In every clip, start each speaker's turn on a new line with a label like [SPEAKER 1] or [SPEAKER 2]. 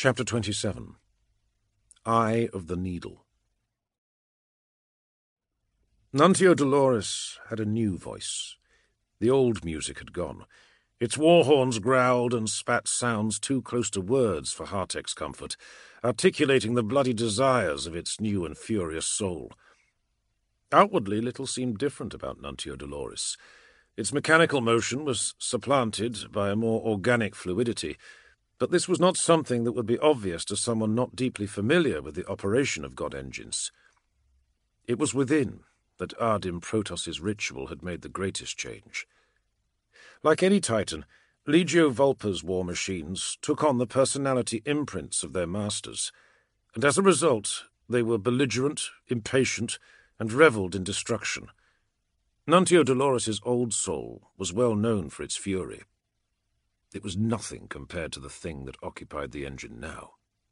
[SPEAKER 1] Chapter 27. Eye of the Needle. Nuntio Dolores had a new voice. The old music had gone. Its war horns growled and spat sounds too close to words for Hartek's comfort, articulating the bloody desires of its new and furious soul. Outwardly, little seemed different about Nuntio Dolores. Its mechanical motion was supplanted by a more organic fluidity, but this was not something that would be obvious to someone not deeply familiar with the operation of god engines. It was within that Ardim Protos's ritual had made the greatest change. Like any Titan, Legio Vulpa's war machines took on the personality imprints of their masters, and as a result they were belligerent, impatient, and revelled in destruction. Nuntio Dolores's old soul was well known for its fury. It was nothing compared to the thing that occupied the engine now.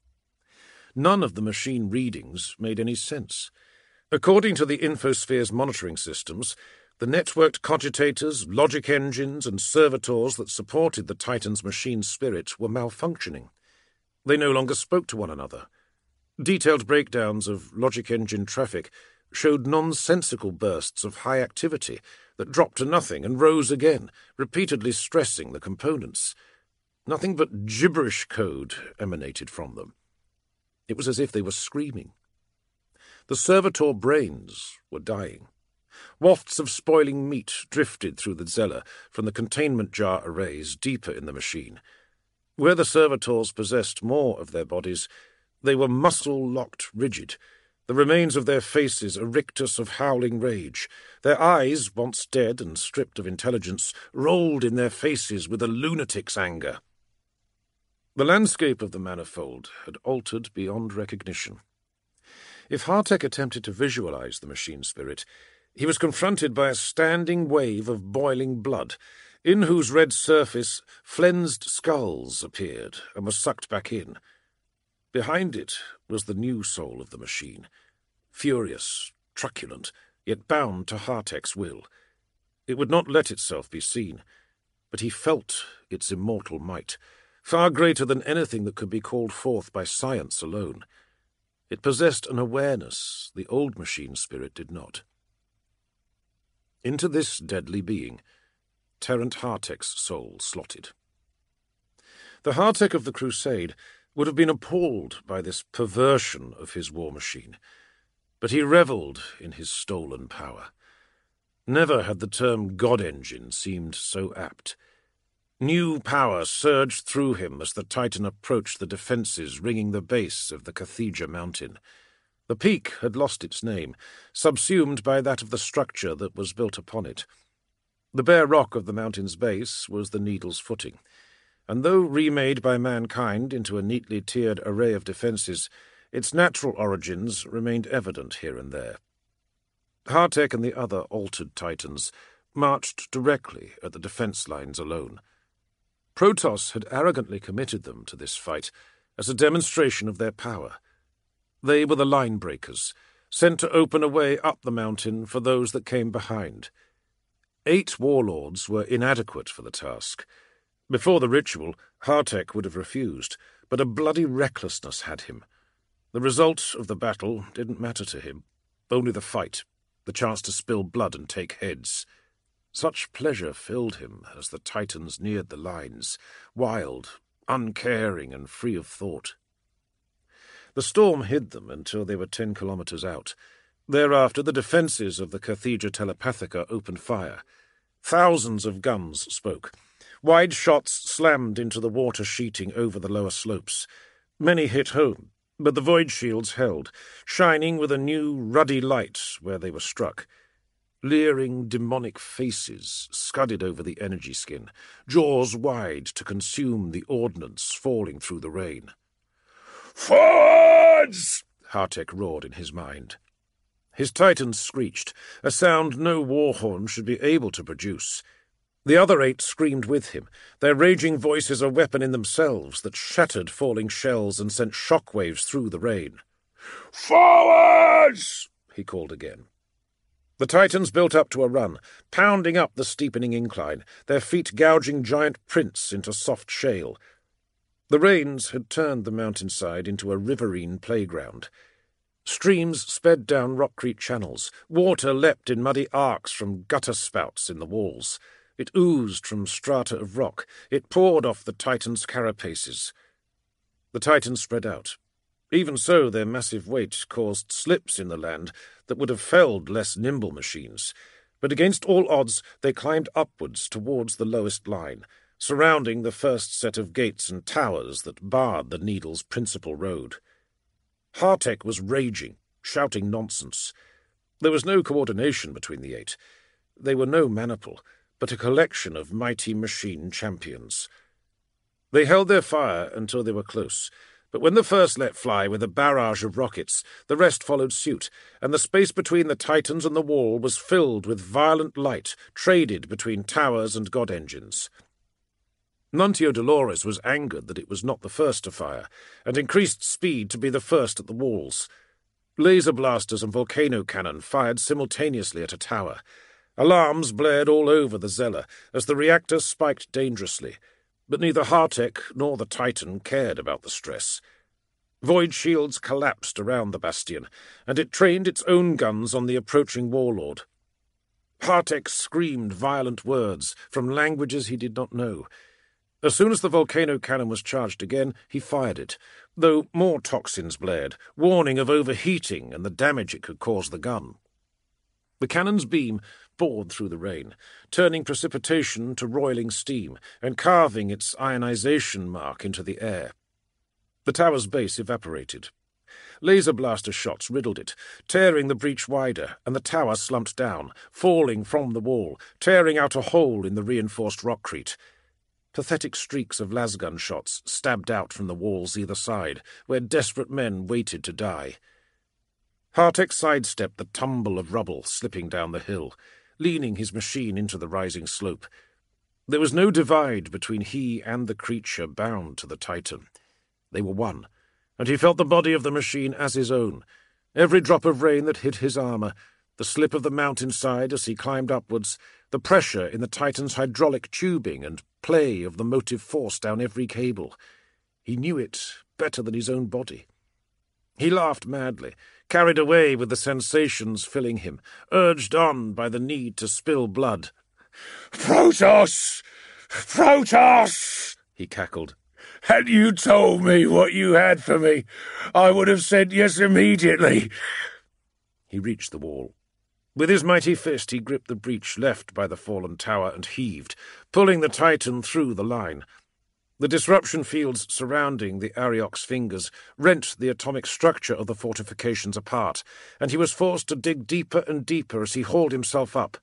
[SPEAKER 1] None of the machine readings made any sense. According to the Infosphere's monitoring systems, the networked cogitators, logic engines, and servitors that supported the Titan's machine spirit were malfunctioning. They no longer spoke to one another. Detailed breakdowns of logic engine traffic showed nonsensical bursts of high activity that dropped to nothing and rose again, repeatedly stressing the components. Nothing but gibberish code emanated from them. It was as if they were screaming. The servitor brains were dying. Wafts of spoiling meat drifted through the Zeller from the containment jar arrays deeper in the machine. Where the servitors possessed more of their bodies, they were muscle-locked rigid, the remains of their faces a rictus of howling rage. Their eyes, once dead and stripped of intelligence, rolled in their faces with a lunatic's anger. The landscape of the manifold had altered beyond recognition. If Hartek attempted to visualize the machine spirit, he was confronted by a standing wave of boiling blood, in whose red surface flensed skulls appeared and were sucked back in. Behind it was the new soul of the machine, furious, truculent, yet bound to Hartek's will. It would not let itself be seen, but he felt its immortal might, far greater than anything that could be called forth by science alone. It possessed an awareness the old machine spirit did not. Into this deadly being, Terrant Hartek's soul slotted. The Hartek of the Crusade would have been appalled by this perversion of his war machine, but he revelled in his stolen power. Never had the term God Engine seemed so apt. New power surged through him as the Titan approached the defences ringing the base of the Cathedra mountain. The peak had lost its name, subsumed by that of the structure that was built upon it. The bare rock of the mountain's base was the Needle's footing, and though remade by mankind into a neatly tiered array of defences, its natural origins remained evident here and there. Hartek and the other altered Titans marched directly at the defence lines alone. Protoss had arrogantly committed them to this fight as a demonstration of their power. They were the line breakers, sent to open a way up the mountain for those that came behind. 8 warlords were inadequate for the task. Before the ritual, Hartek would have refused, but a bloody recklessness had him. The result of the battle didn't matter to him, only the fight, the chance to spill blood and take heads. Such pleasure filled him as the Titans neared the lines, wild, uncaring, and free of thought. The storm hid them until they were 10 kilometers out. Thereafter the defences of the Cathedra Telepathica opened fire. Thousands of guns spoke. Wide shots slammed into the water sheeting over the lower slopes. Many hit home, but the void shields held, shining with a new ruddy light where they were struck. Leering demonic faces scudded over the energy skin, jaws wide to consume the ordnance falling through the rain. "Forwards!" Hartek roared in his mind. His Titans screeched, a sound no war horn should be able to produce. The other 8 screamed with him, their raging voices a weapon in themselves that shattered falling shells and sent shockwaves through the rain. "Forwards!" he called again. The Titans built up to a run, pounding up the steepening incline, their feet gouging giant prints into soft shale. The rains had turned the mountainside into a riverine playground. Streams sped down rockcrete channels. Water leapt in muddy arcs from gutter spouts in the walls. It oozed from strata of rock. It poured off the Titans' carapaces. The Titans spread out. Even so, their massive weight caused slips in the land that would have felled less nimble machines. But against all odds, they climbed upwards towards the lowest line, surrounding the first set of gates and towers that barred the Needle's principal road. Hartek was raging, shouting nonsense. There was no coordination between the 8. They were no maniple, but a collection of mighty machine champions. They held their fire until they were close, but when the first let fly with a barrage of rockets, the rest followed suit, and the space between the Titans and the wall was filled with violent light traded between towers and god engines. Nuntio Dolores was angered that it was not the first to fire, and increased speed to be the first at the walls. Laser blasters and volcano cannon fired simultaneously at a tower. Alarms blared all over the Zeller as the reactor spiked dangerously, but neither Hartek nor the Titan cared about the stress. Void shields collapsed around the bastion, and it trained its own guns on the approaching warlord. Hartek screamed violent words from languages he did not know. As soon as the volcano cannon was charged again, he fired it, though more toxins blared, warning of overheating and the damage it could cause the gun. The cannon's beam bored through the rain, turning precipitation to roiling steam and carving its ionization mark into the air. The tower's base evaporated. Laser blaster shots riddled it, tearing the breach wider, and the tower slumped down, falling from the wall, tearing out a hole in the reinforced rockcrete. Pathetic streaks of lasgun shots stabbed out from the walls either side, where desperate men waited to die. Hartek sidestepped the tumble of rubble slipping down the hill, leaning his machine into the rising slope. There was no divide between he and the creature bound to the Titan. They were one, and he felt the body of the machine as his own. Every drop of rain that hit his armor, the slip of the mountainside as he climbed upwards, the pressure in the Titan's hydraulic tubing and play of the motive force down every cable. He knew it better than his own body. He laughed madly, carried away with the sensations filling him, urged on by the need to spill blood. "Protoss! Protoss!" he cackled. "Had you told me what you had for me, I would have said yes immediately." He reached the wall. With his mighty fist he gripped the breach left by the fallen tower and heaved, pulling the Titan through the line. The disruption fields surrounding the Ariok's fingers rent the atomic structure of the fortifications apart, and he was forced to dig deeper and deeper as he hauled himself up.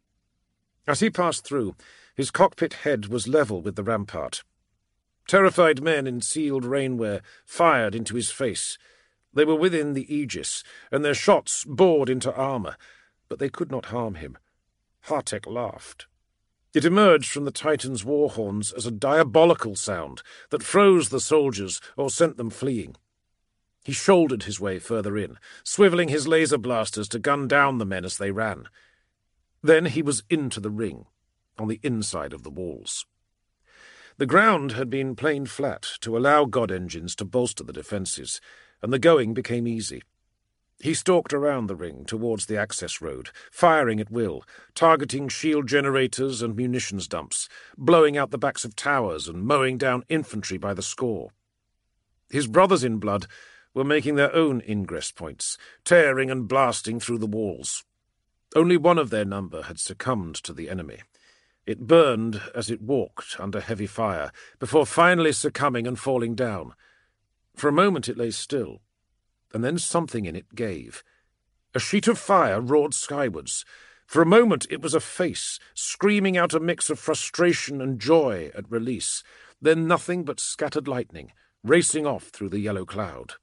[SPEAKER 1] As he passed through, his cockpit head was level with the rampart. Terrified men in sealed rainwear fired into his face. They were within the aegis, and their shots bored into armor, but they could not harm him. Hartek laughed. It emerged from the Titan's war horns as a diabolical sound that froze the soldiers or sent them fleeing. He shouldered his way further in, swiveling his laser blasters to gun down the men as they ran. Then he was into the ring, on the inside of the walls. The ground had been planed flat to allow god engines to bolster the defences, and the going became easy. He stalked around the ring towards the access road, firing at will, targeting shield generators and munitions dumps, blowing out the backs of towers and mowing down infantry by the score. His brothers in blood were making their own ingress points, tearing and blasting through the walls. Only one of their number had succumbed to the enemy. It burned as it walked under heavy fire, before finally succumbing and falling down. For a moment it lay still, and then something in it gave. A sheet of fire roared skywards. For a moment it was a face, screaming out a mix of frustration and joy at release, then nothing but scattered lightning, racing off through the yellow cloud.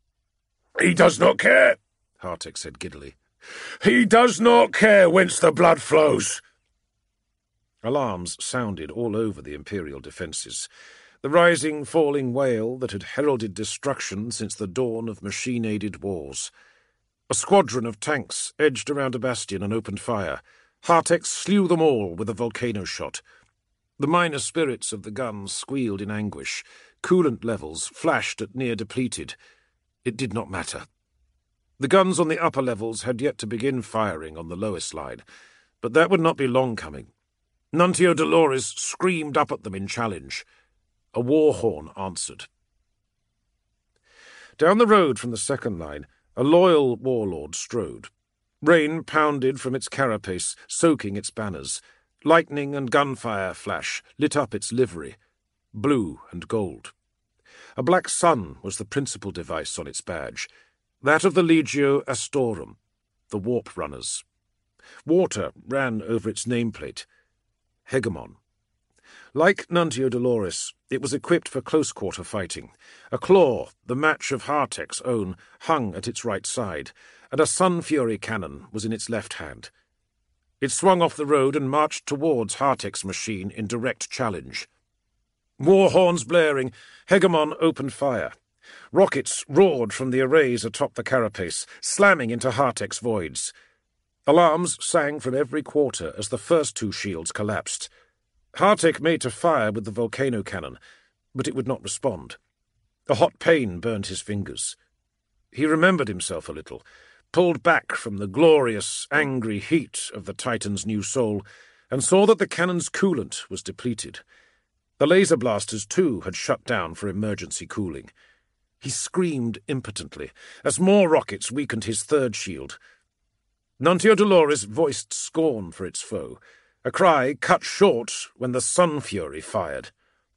[SPEAKER 1] "He does not care," Hartek said giddily. "He does not care whence the blood flows." Alarms sounded all over the Imperial defences. The rising, falling wail that had heralded destruction since the dawn of machine-aided wars. A squadron of tanks edged around a bastion and opened fire. Hartek slew them all with a volcano shot. The minor spirits of the guns squealed in anguish. Coolant levels flashed at near depleted. It did not matter. The guns on the upper levels had yet to begin firing on the lowest line, but that would not be long coming. Nuntio Dolores screamed up at them in challenge. A war horn answered. Down the road from the second line, a loyal warlord strode. Rain pounded from its carapace, soaking its banners. Lightning and gunfire flash lit up its livery, blue and gold. A black sun was the principal device on its badge, that of the Legio Astorum, the warp runners. Water ran over its nameplate, Hegemon. Like Nuntio Dolores, it was equipped for close-quarter fighting. A claw, the match of Hartek's own, hung at its right side, and a Sun Fury cannon was in its left hand. It swung off the road and marched towards Hartek's machine in direct challenge. War horns blaring, Hegemon opened fire. Rockets roared from the arrays atop the carapace, slamming into Hartek's voids. Alarms sang from every quarter as the first two shields collapsed. Hartek made to fire with the volcano cannon, but it would not respond. A hot pain burned his fingers. He remembered himself a little, pulled back from the glorious, angry heat of the Titan's new soul, and saw that the cannon's coolant was depleted. The laser blasters, too, had shut down for emergency cooling. He screamed impotently as more rockets weakened his third shield. Nuntio Dolores voiced scorn for its foe, a cry cut short when the Sun Fury fired.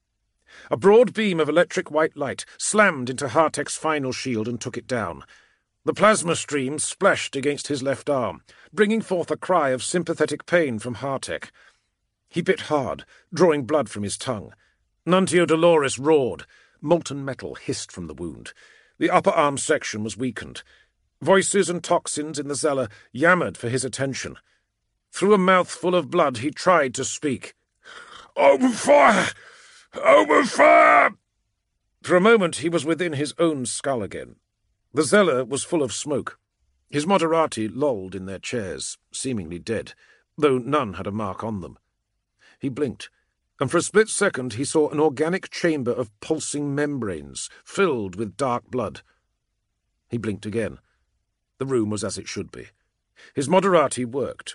[SPEAKER 1] A broad beam of electric white light slammed into Hartek's final shield and took it down. The plasma stream splashed against his left arm, bringing forth a cry of sympathetic pain from Hartek. He bit hard, drawing blood from his tongue. Nuntio Dolores roared. Molten metal hissed from the wound. The upper arm section was weakened. Voices and toxins in the Zeller yammered for his attention. Through a mouthful of blood he tried to speak. "Open fire! Open fire!" For a moment he was within his own skull again. The Zeller was full of smoke. His Moderati lolled in their chairs, seemingly dead, though none had a mark on them. He blinked, and for a split second he saw an organic chamber of pulsing membranes filled with dark blood. He blinked again. The room was as it should be. His Moderati worked.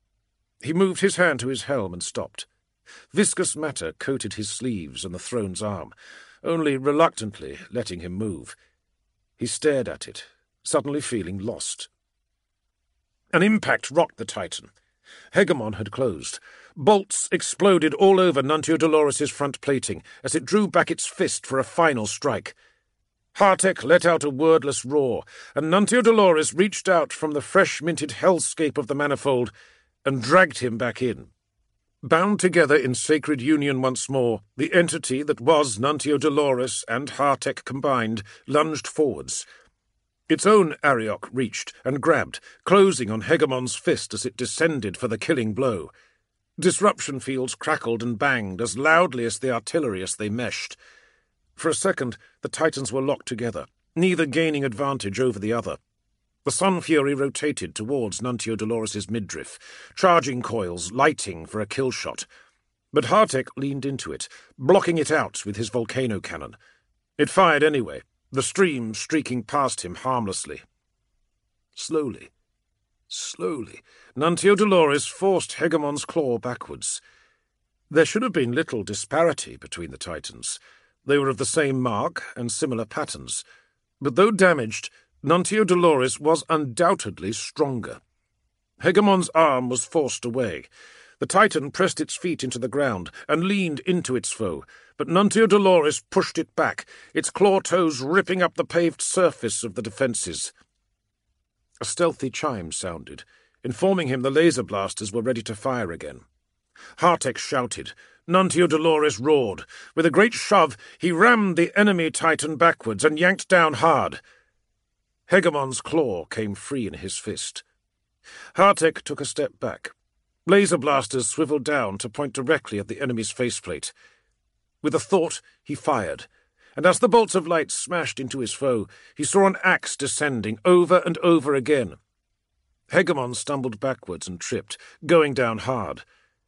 [SPEAKER 1] He moved his hand to his helm and stopped. Viscous matter coated his sleeves and the throne's arm, only reluctantly letting him move. He stared at it, suddenly feeling lost. An impact rocked the Titan. Hegemon had closed. Bolts exploded all over Nuntio Dolores' front plating as it drew back its fist for a final strike. Hartek let out a wordless roar, and Nuntio Dolores reached out from the fresh-minted hellscape of the manifold and dragged him back in. Bound together in sacred union once more, the entity that was Nuntio Dolores and Hartek combined lunged forwards. Its own Ariok reached and grabbed, closing on Hegemon's fist as it descended for the killing blow. Disruption fields crackled and banged as loudly as the artillery as they meshed. For a second, the Titans were locked together, neither gaining advantage over the other. The Sun Fury rotated towards Nuntio Dolores' midriff, charging coils lighting for a kill shot. But Hartek leaned into it, blocking it out with his volcano cannon. It fired anyway, the stream streaking past him harmlessly. Slowly, Nuntio Dolores forced Hegemon's claw backwards. There should have been little disparity between the Titans. They were of the same mark and similar patterns. But though damaged, Nuntio Dolores was undoubtedly stronger. Hegemon's arm was forced away. The Titan pressed its feet into the ground and leaned into its foe, but Nuntio Dolores pushed it back, its claw toes ripping up the paved surface of the defences. A stealthy chime sounded, informing him the laser blasters were ready to fire again. Hartek shouted. Nuntio Dolores roared. With a great shove, he rammed the enemy Titan backwards and yanked down hard. Hegemon's claw came free in his fist. Hartek took a step back. Laser blasters swiveled down to point directly at the enemy's faceplate. With a thought, he fired, and as the bolts of light smashed into his foe, he saw an axe descending over and over again. Hegemon stumbled backwards and tripped, going down hard.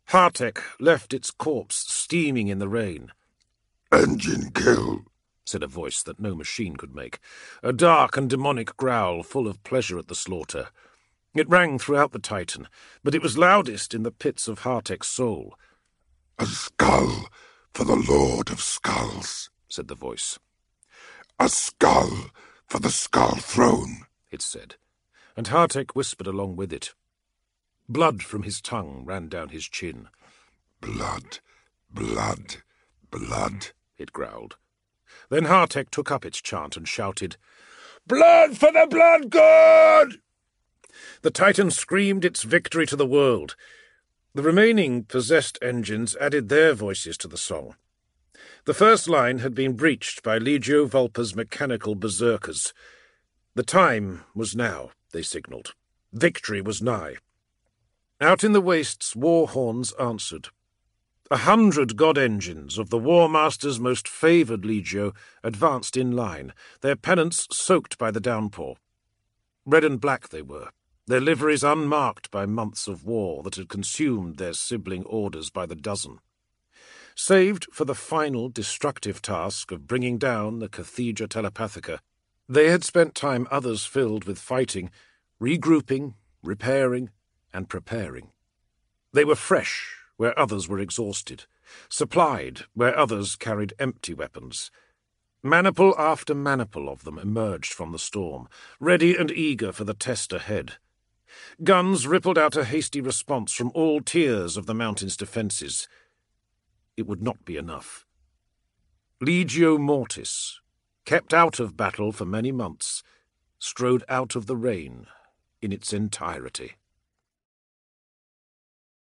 [SPEAKER 1] Hartek left its corpse steaming in the rain.
[SPEAKER 2] "Engine kill,"
[SPEAKER 1] said a voice that no machine could make, a dark and demonic growl full of pleasure at the slaughter. It rang throughout the Titan, but it was loudest in the pits of Hartek's soul.
[SPEAKER 2] "A skull for the Lord of Skulls,"
[SPEAKER 1] said the voice.
[SPEAKER 2] "A skull for the Skull Throne,"
[SPEAKER 1] it said, and Hartek whispered along with it. Blood from his tongue ran down his chin.
[SPEAKER 2] "Blood, blood, blood,"
[SPEAKER 1] it growled. Then Hartek took up its chant and shouted, "Blood for the Blood God!" The Titan screamed its victory to the world. The remaining possessed engines added their voices to the song. The first line had been breached by Legio Vulpa's mechanical berserkers. The time was now, they signalled. Victory was nigh. Out in the wastes, war horns answered. 100 god engines of the War Master's most favoured Legio advanced in line, their pennants soaked by the downpour. Red and black they were, their liveries unmarked by months of war that had consumed their sibling orders by the dozen. Saved for the final destructive task of bringing down the Cathedra Telepathica, they had spent time others filled with fighting, regrouping, repairing, and preparing. They were fresh where others were exhausted, supplied where others carried empty weapons. Maniple after maniple of them emerged from the storm, ready and eager for the test ahead. Guns rippled out a hasty response from all tiers of the mountain's defences. It would not be enough. Legio Mortis, kept out of battle for many months, strode out of the rain in its entirety.